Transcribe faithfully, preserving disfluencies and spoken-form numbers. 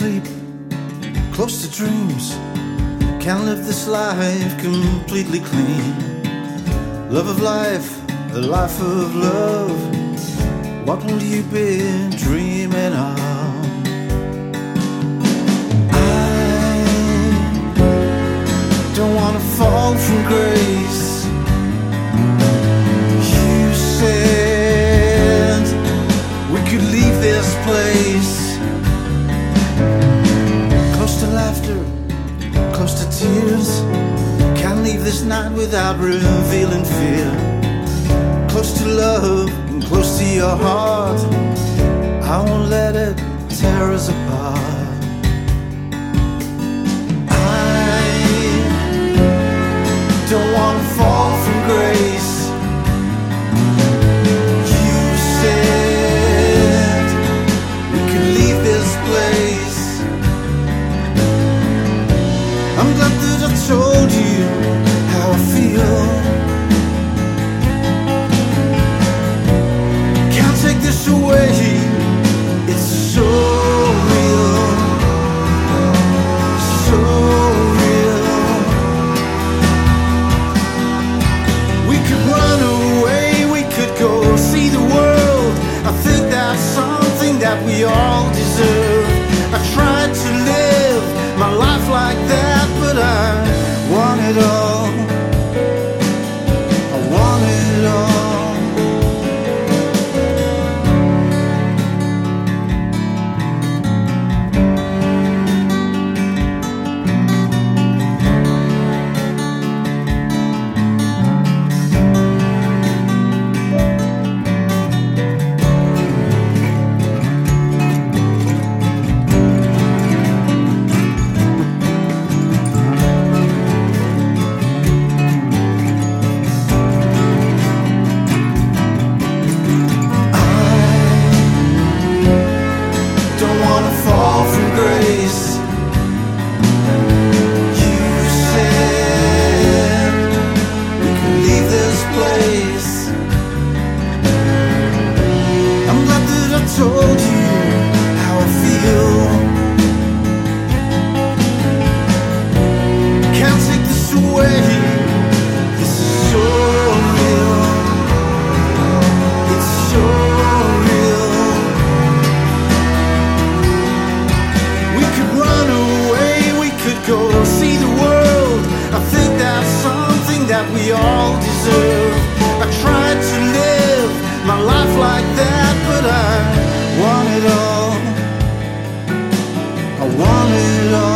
sleep, close to dreams. Can't live this life completely clean. Love of life, a life of love. What will you be dreaming of? I don't wanna fall from grace. You said we could leave this place. Close to laughter, close to tears. Can't leave this night without revealing fear. Close to love and close to your heart. I won't let it tear us apart. I don't wanna fall from grace. You said we could leave this place. I'm glad that I told you how I feel. Can't take this away. It's so real, so real. We could run away, we could go see the world. I think that's something that we all deserve. I tried to live my life like that, but I want it all. I want it all. Told you how I feel. Can't take this away. This is so real. It's so real. We could run away, we could go see the world. I think that's something that we all deserve. I tried to live my life like that, but I want it all. I want it all.